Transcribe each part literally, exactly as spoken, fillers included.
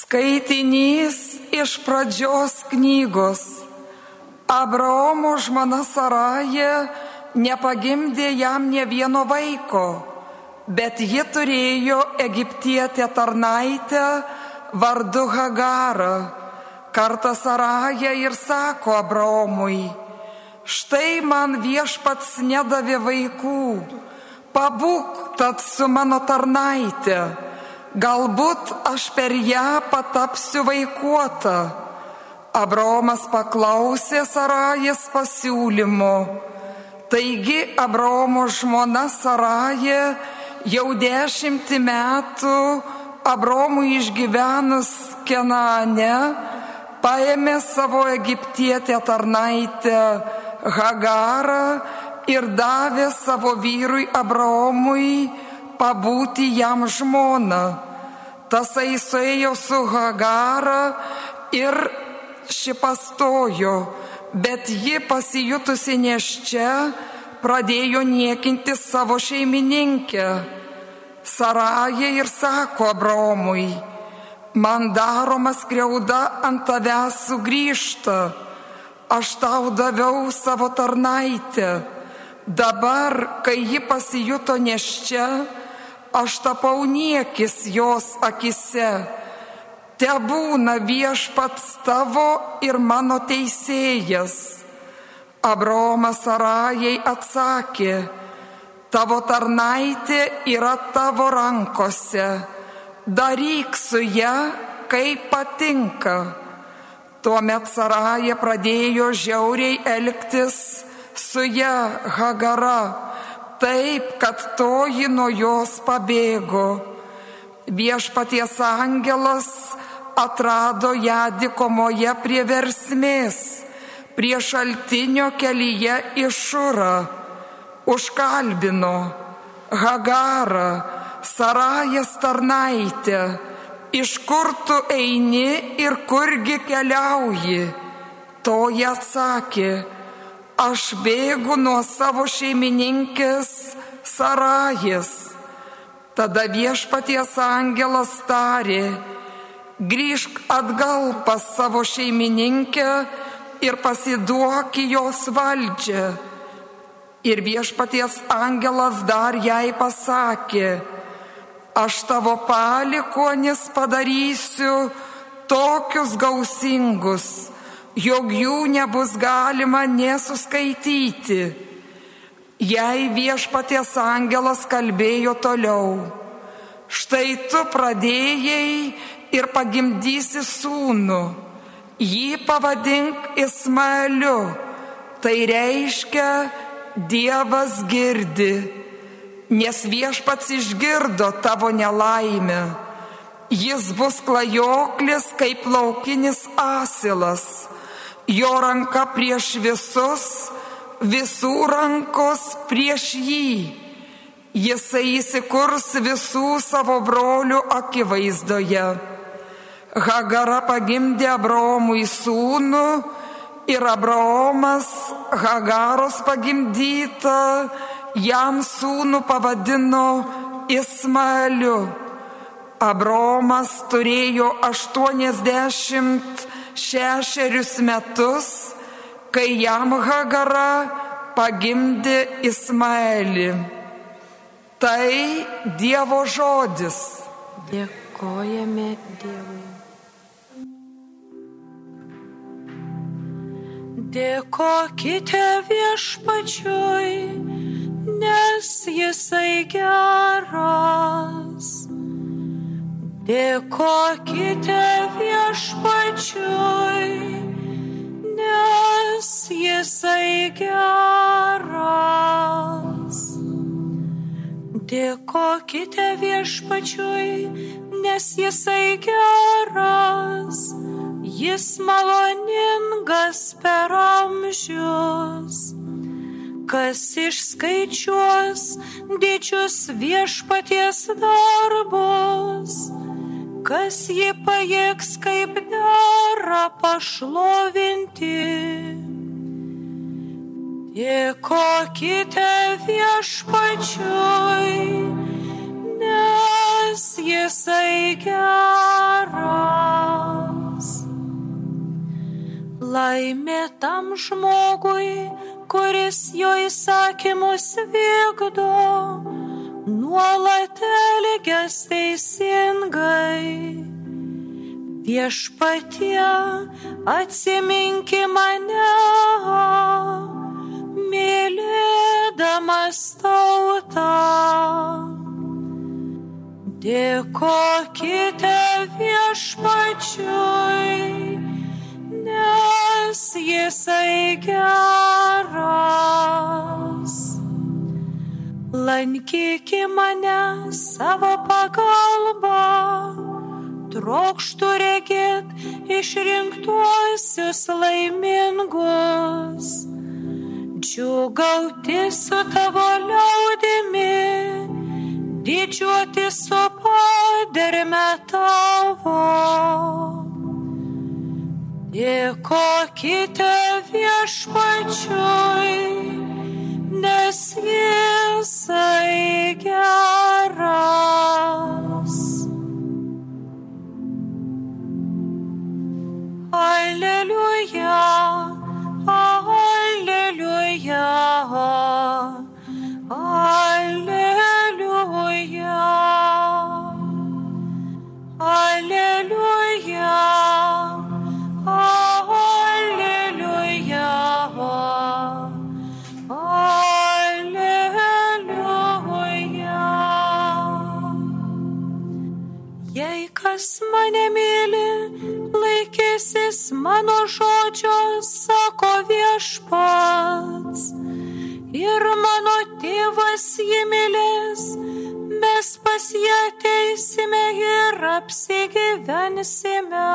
Skaitinys iš pradžios knygos. Abraomo žmona Saraja nepagimdė jam nė vieno vaiko, bet ji turėjo egiptietę tarnaitę vardu Hagarą. Kartą Saraja ir sako Abraomui: štai man viešpats nedavė vaikų, pabūk tad su mano tarnaite, galbūt aš per ją patapsiu vaikuota. Abraomas paklausė Sarajos pasiūlymo. Taigi Abraomo žmona Saraja jau dešimtį metų Abraomui išgyvenus Kenaane paėmė savo egiptietę tarnaitę Hagarą ir davė savo vyrui Abraomui pabūti jam žmoną. Tasai suėjo su Hagara ir ši pastojo, bet ji pasijutusi nėščia pradėjo niekinti savo šeimininkę. Saraja ir sako Abraomui: man daroma skriauda ant tavęs sugrįžta, aš tau daviau savo tarnaitę. Dabar, kai ji pasijuto nėščia, aš tapau niekis jos akise. Tebūna viešpats tavo ir mano teisėjas. Abraomas Sarajai atsakė: tavo tarnaitė yra tavo rankose, daryk su ja, kaip patinka. Tuomet Saraja pradėjo žiauriai elgtis su ja Hagara, taip, kad toji nuo jos pabėgo. Viešpaties angelas atrado ją dykumoje prie versmės, prie šaltinio kelyje į Šurą. Užkalbino: Hagarą, Sarajos tarnaitę, iš kur tu eini ir kurgi keliauji? Toji atsakė: aš bėgu nuo savo šeimininkės Sarajos. Tada viešpaties angelas tarė: grįžk atgal pas savo šeimininkę ir pasiduok į jos valdžią. Ir viešpaties angelas dar jai pasakė: aš tavo palikuonis padarysiu tokius gausingus, jog jų nebus galima nesuskaityti. Jei viešpaties angelas kalbėjo toliau: štai tu pradėjai ir pagimdysi sūnų, jį pavadink Ismaeliu, tai reiškia Dievas girdi, nes viešpats išgirdo tavo nelaimę. Jis bus klajoklis kaip laukinis asilas, jo ranka prieš visus, visų rankos prieš jį. Jisai įsikurs visų savo brolių akivaizdoje. Hagara pagimdė Abraomui sūnų ir Abraomas Hagaros pagimdytą jam sūnų pavadino Ismaeliu. Abraomas turėjo aštuoniasdešimt šešerius metus, kai jam Hagara pagimdė Ismaelį. Tai Dievo žodis. Dėkojame Dievui. Dėkokite viešpačiui, nes jisai geras. Dėkokite viešpačiui, nes jisai geras. Dėkokite viešpačiui, nes jisai geras, jis maloningas per amžius. Kas išskaičiuos didžius viešpaties darbus, kas jį pajėgs kaip dera pašlovinti. Dėkokite viešpačiui, nes jisai geras. Laimė tam žmogui, kuris jo įsakymus vykdo, nuolat elgias teisingai. Viešpatie, atsiminki mane, mylėdamas tautą. Dėkokite Viešpačiui, nes jisai geras. Lankyki mane savo pagalba, trokštu regėt išrinktuosius laimingus, džiūgauti su tavo liaudimi, didžiuoti su paderme tavo. Dėkokite Viešpačiui, nes jisai geras. Alleluja, alleluja, alleluja, alleluja, alleluja, alleluja. Jei kas mane myli, laikysis mano žodžio, sako Viešpats, ir mano tėvas jį mylės, mes pas jį ateisime ir apsigyvensime.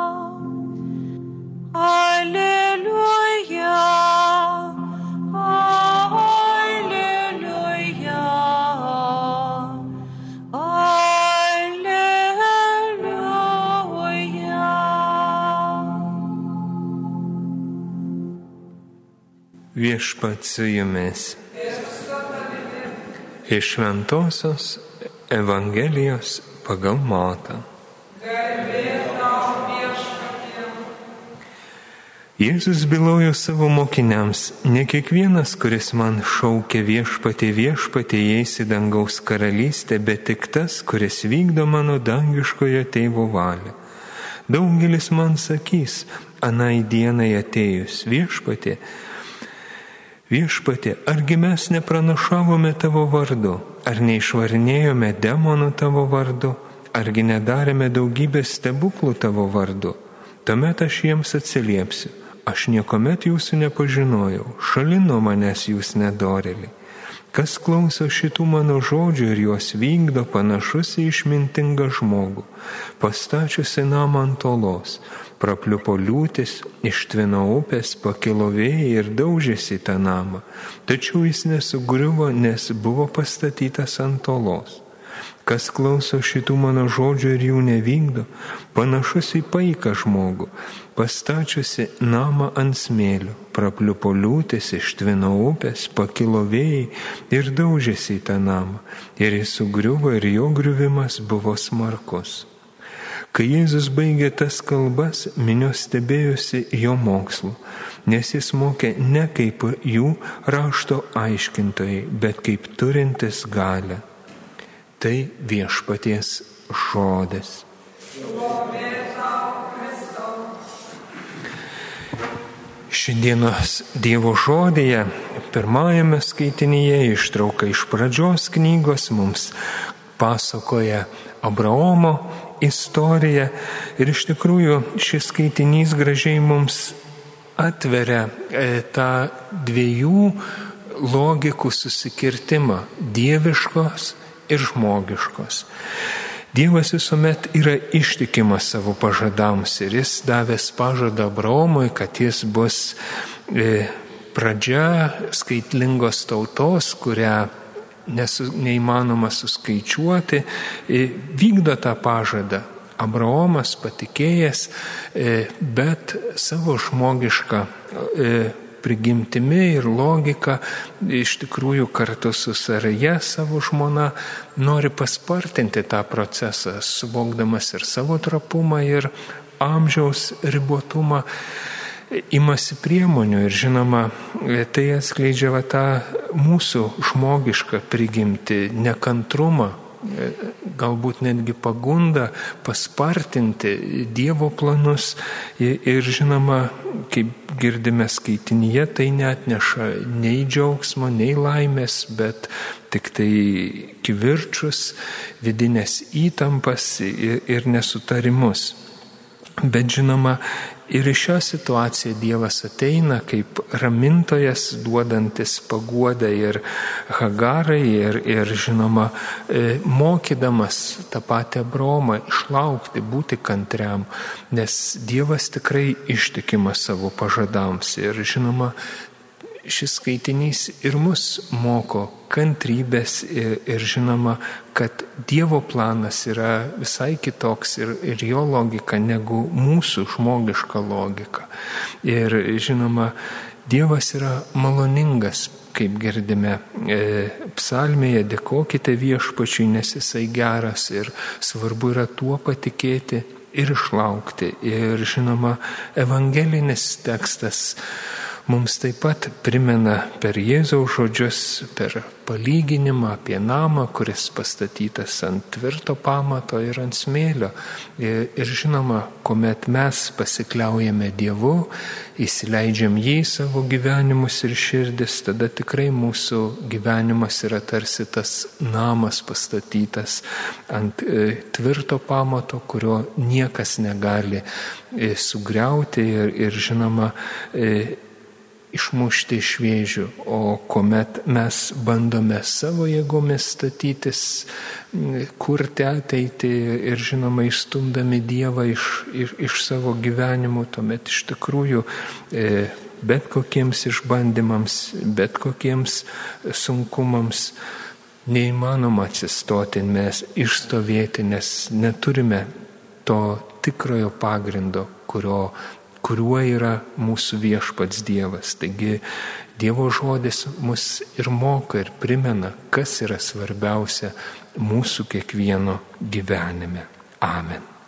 Alleluja, alleluja, alleluja. Viešpats su jumis. Iš Šventosios Evangelijos pagal Matą. Jėzus bylojo savo mokiniams: ne kiekvienas, kuris man šaukia Viešpatie, Viešpatie, įeis į dangaus karalystę, bet tik tas, kuris vykdo mano dangiškojo tėvo valią. Daugelis man sakys, anai dienai atėjus: Viešpatie, Viešpatie, argi mes nepranašavome tavo vardu, ar neišvarinėjome demonų tavo vardu, argi nedarėme daugybės stebuklų tavo vardu? Tuomet aš jiems atsiliepsiu: aš niekuomet jūsų nepažinojau, šalin nuo manęs jūs nedorėliai. Kas klauso šitų mano žodžių ir juos vykdo, panašus į išmintingą žmogų, pastačiusi namą ant olos. Prapliupo liūtis, ištvino upės, pakilo vėjai ir daužėsi tą namą. Tačiau jis nesugriuvo, nes buvo pastatytas ant olos. Kas klauso šitų mano žodžių ir jų nevykdo, panašus į paiką žmogų, pastačiusi namą ant smėlio. Prapliupo liūtis, ištvino upės, pakilo vėjai ir daužėsi į tą namą. Ir jis sugriuvo ir jo griuvimas buvo smarkus. Kai Jėzus baigė tas kalbas, minios stebėjosi jo mokslu, nes jis mokė ne kaip jų rašto aiškintojai, bet kaip turintis galią. Tai Viešpaties žodis. Šiandienos Dievo žodyje, pirmajame skaitinyje, ištrauka iš Pradžios knygos, mums pasakoja Abraomo istoriją, ir iš tikrųjų šis skaitinys gražiai mums atveria e, tą dviejų logikų susikirtimą - dieviškos ir žmogiškos. Dievas visuomet yra ištikimas savo pažadams ir jis davęs pažadą Abraomui, kad jis bus e, pradžia skaitlingos tautos, kurią nesu, neįmanoma suskaičiuoti, e, vykdo tą pažadą. Abraomas patikėjęs, e, bet savo žmogišką e, prigimtimi ir logika iš tikrųjų kartu su Saraja, savo žmona, nori paspartinti tą procesą, suvokdamas ir savo trapumą, ir amžiaus ribotumą. imasi priemonių ir žinoma, tai atskleidžia va tą mūsų žmogišką prigimtį, nekantrumą, galbūt netgi pagunda paspartinti Dievo planus ir žinoma, kaip girdime skaitinyje, tai neatneša nei džiaugsmo, nei laimės, bet tik tai kivirčus, vidinės įtampas ir nesutarimus. Bet žinoma, ir į šią situaciją Dievas ateina kaip ramintojas, duodantis paguodą ir Hagarai ir, ir žinoma, mokydamas tą patį Abraomą išlaukti, būti kantriam, nes Dievas tikrai ištikimas savo pažadams. Ir žinoma, šis skaitinys ir mus moko kantrybės ir, ir žinoma, kad Dievo planas yra visai kitoks ir, ir jo logika negu mūsų žmogiška logika. Ir žinoma, Dievas yra maloningas, kaip girdime e, psalmėje, dėkokite viešpačiui, nes jisai geras ir svarbu yra tuo patikėti ir išlaukti. Ir žinoma, evangelinis tekstas mums taip pat primena per Jėzaus žodžius, per palyginimą apie namą, kuris pastatytas ant tvirto pamato ir ant smėlio. Ir, ir žinoma, kuomet mes pasikliaujame Dievu, įsileidžiam jį į savo gyvenimus ir širdis, tada tikrai mūsų gyvenimas yra tarsi tas namas pastatytas ant e, tvirto pamato, kurio niekas negali e, sugriauti ir, ir žinoma, e, išmušti iš vėžių, o kuomet mes bandome savo jėgomis statytis, kurti ateitį ir žinoma išstumdami Dievą iš, iš, iš savo gyvenimų, tuomet iš tikrųjų e, bet kokiems išbandymams, bet kokiems sunkumams neįmanoma atsistoti, mes išstovėti, nes neturime to tikrojo pagrindo, kurio kuriuo yra mūsų viešpats Dievas. Taigi Dievo žodis mus ir moka ir primena, kas yra svarbiausia mūsų kiekvieno gyvenime. Amen.